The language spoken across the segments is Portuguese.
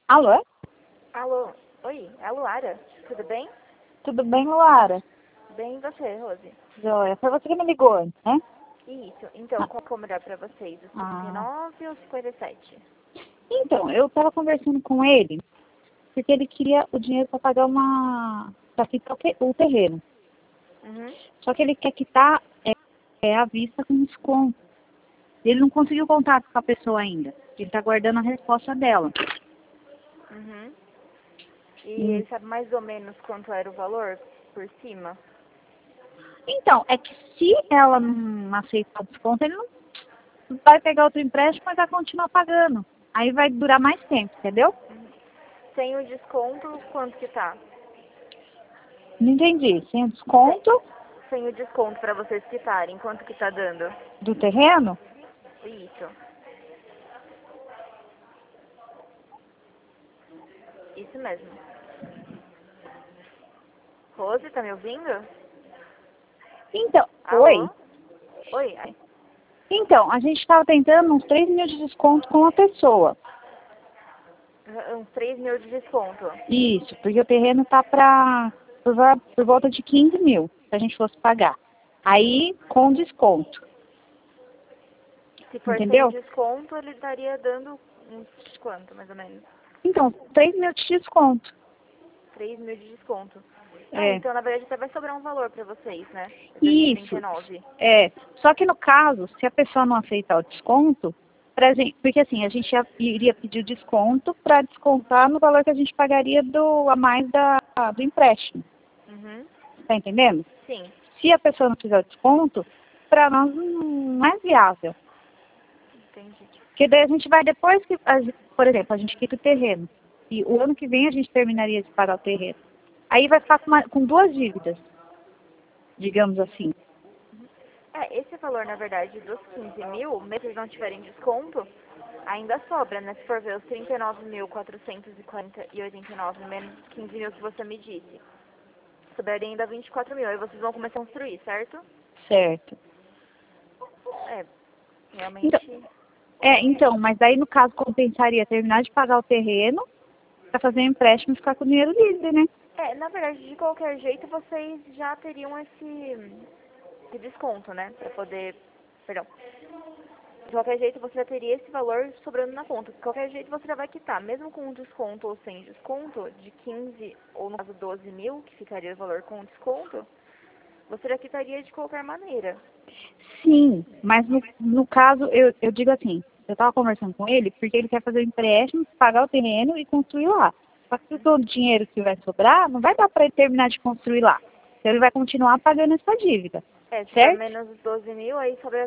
Alô? Alô, oi, é a Luara, tudo bem? Tudo bem, Luara? Bem, e você, Rose? Joia. Foi você que me ligou, né? Isso, então, qual que é o melhor pra vocês, os Ah. 39 ou os 57? Então, eu tava conversando com ele, porque ele queria o dinheiro para pagar para quitar o terreno. Uhum, Só que ele quer quitar à vista com desconto. Ele não conseguiu contato com a pessoa ainda. Ele tá aguardando a resposta dela. uhum. E Hum. ele sabe mais ou menos quanto era o valor por cima? Então, é que se ela não aceitar o desconto, ele não vai pegar outro empréstimo, mas vai continuar pagando. Aí vai durar mais tempo, entendeu? Sem o desconto, quanto que tá? Não entendi. Sem o Sem, desconto sem o desconto pra vocês quitarem, quanto que tá dando? do terreno, Isso, isso mesmo. Rose, tá me ouvindo? então, oi. Alô? Oi, Então, a gente estava tentando uns 3 mil de desconto com a pessoa. uns 3 mil de desconto. Isso, porque o terreno tá por volta de 15 mil, se a gente fosse pagar. Aí, com desconto, Se for sem entendeu? desconto, ele estaria dando uns quanto, mais ou menos? Então, 3 mil de desconto. 3 mil de desconto. Ah, É, então na verdade até vai sobrar um valor pra vocês, né? Desses isso. 39. Só que no caso, se a pessoa não aceitar o desconto, porque assim, a gente iria pedir o desconto para descontar no valor que a gente pagaria a mais do empréstimo. Uhum. Tá entendendo? Sim, Se a pessoa não fizer o desconto, para nós não é viável. entendi. Porque daí a gente vai, depois que, por exemplo, a gente quita o terreno. E o ano que vem a gente terminaria de pagar o terreno. Aí vai ficar com duas dívidas, digamos assim. É, esse valor, na verdade, dos 15 mil, mesmo se eles não tiverem desconto, ainda sobra, né? Se for ver os 39.440,89 menos os 15 mil que você me disse. Sobraria ainda 24 mil. Aí vocês vão começar a construir, certo? Certo. É, Então, realmente. então, mas daí no caso compensaria terminar de pagar o terreno para fazer o empréstimo e ficar com o dinheiro livre, né? É, na verdade, de qualquer jeito, vocês já teriam esse desconto, né? Pra poder. Perdão. De qualquer jeito, você já teria esse valor sobrando na conta. De qualquer jeito, você já vai quitar. Mesmo com desconto ou sem desconto, de 15 ou no caso 12 mil, que ficaria o valor com desconto, você já quitaria de qualquer maneira. Sim, mas no caso, eu digo assim, eu estava conversando com ele porque ele quer fazer o empréstimo, pagar o terreno e construir lá. Só que todo o dinheiro que vai sobrar, não vai dar para ele terminar de construir lá. Então ele vai continuar pagando essa dívida, É, se for certo? menos os 12 mil, aí sobra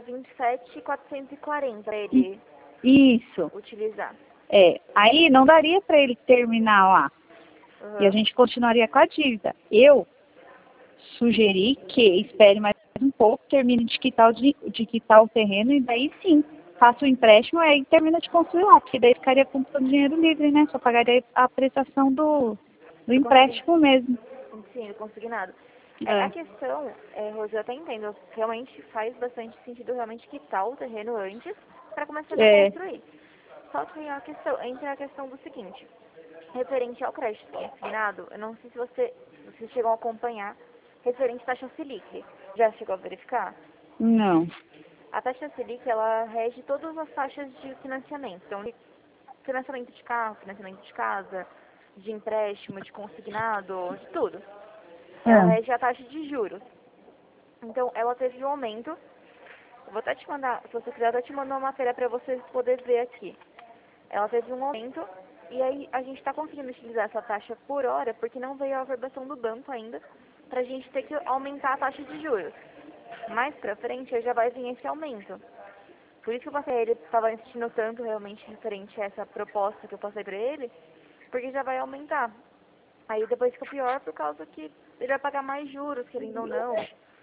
27.440 pra I- ele Isso. utilizar. Aí não daria para ele terminar lá. E a Uhum. gente continuaria com a dívida. Eu sugeri que espere mais um pouco, termine de quitar o terreno e daí sim, faça o empréstimo e aí termina de construir lá, porque daí ficaria com todo o dinheiro livre, né? Só pagaria a prestação do Do consegui... empréstimo mesmo. Sim, do consignado. É, a É, questão, Rose, eu até entendo, realmente faz bastante sentido realmente quitar o terreno antes para começar a é, construir. Só que entra a questão do seguinte, referente ao crédito consignado, eu não sei se vocês chegam a acompanhar, referente à taxa Selic. Já chegou a verificar? não. A taxa Selic, ela rege todas as taxas de financiamento. Então, financiamento de carro, financiamento de casa, de empréstimo, de consignado, de tudo. Ela É. rege a taxa de juros. Então, ela teve um aumento. Eu vou até te mandar, se você quiser, eu até te mando uma matéria para você poder ver aqui. Ela teve um aumento e aí a gente está conseguindo utilizar essa taxa por hora porque não veio a averbação do banco ainda para a gente ter que aumentar a taxa de juros. Mais pra frente já vai vir esse aumento. Por isso que eu passei ele, estava insistindo tanto realmente referente a essa proposta que eu passei pra ele, porque já vai aumentar. Aí depois fica pior por causa que ele vai pagar mais juros, querendo ou não.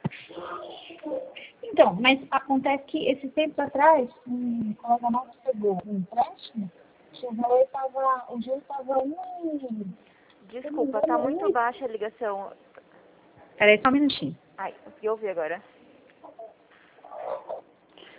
Então, mas acontece que esses tempos atrás, um colega nosso pegou um empréstimo, que o juro estava se eu não me Desculpa, tá engano, muito baixa a ligação. Peraí, só um minutinho. Ai, consegui ouvir agora.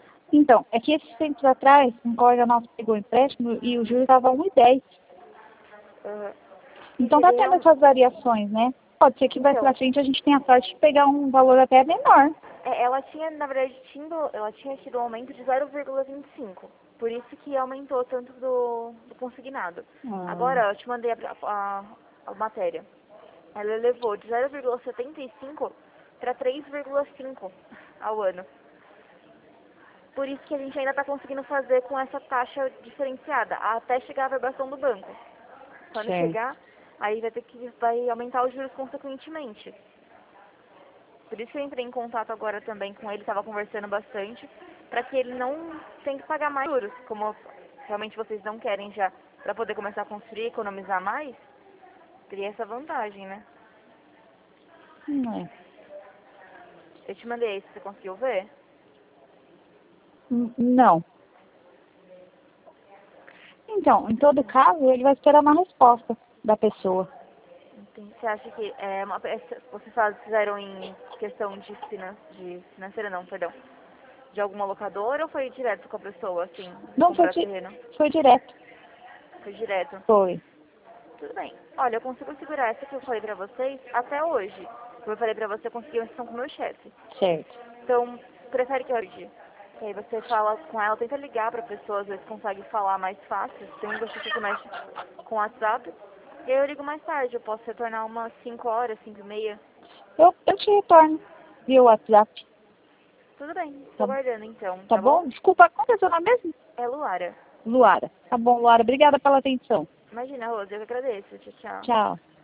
Então, é que esses tempos atrás, um colega nosso pegou um empréstimo e o juro estava 1,10. Aham. Então tá tendo essas variações, né? Pode ser que mais Então. pra frente a gente tenha a sorte de pegar um valor até menor. Ela tinha, na verdade, ela tinha tido um aumento de 0,25. Por isso que aumentou tanto do consignado. Agora, eu te mandei a matéria. Ela elevou de 0,75 para 3,5 ao ano. Por isso que a gente ainda está conseguindo fazer com essa taxa diferenciada, até chegar a verbação do banco. Quando Certo. chegar, aí vai aumentar os juros consequentemente. Por isso que eu entrei em contato agora também com ele, estava conversando bastante, para que ele não tenha que pagar mais juros, como realmente vocês não querem já, para poder começar a construir, economizar mais, teria essa vantagem, né? É. Eu te mandei isso, você conseguiu ver? Não. Então, em todo caso, ele vai esperar uma resposta da pessoa. Você acha que vocês fizeram em questão de financeira, não, perdão, de alguma locadora ou foi direto com a pessoa, assim, Não, comprar terreno? foi direto. Foi direto. Foi. Tudo bem. Olha, eu consigo segurar essa que eu falei pra vocês até hoje. Como eu falei pra você, eu consegui uma sessão com o meu chefe. Certo. Então, prefere que hoje? Que aí você fala com ela, tenta ligar pra pessoa, às vezes consegue falar mais fácil. Tem um gostinho que mexe com o WhatsApp. E aí eu ligo mais tarde, eu posso retornar umas 5 horas, 5 e meia. Eu te retorno via WhatsApp. Tudo bem, tô Tá, aguardando então, tá tá bom? bom? Desculpa, qual é o seu nome mesmo? É Luara. Luara. Tá bom, Luara. Obrigada pela atenção. Imagina, Rose, eu que agradeço. Tchau, tchau. Tchau.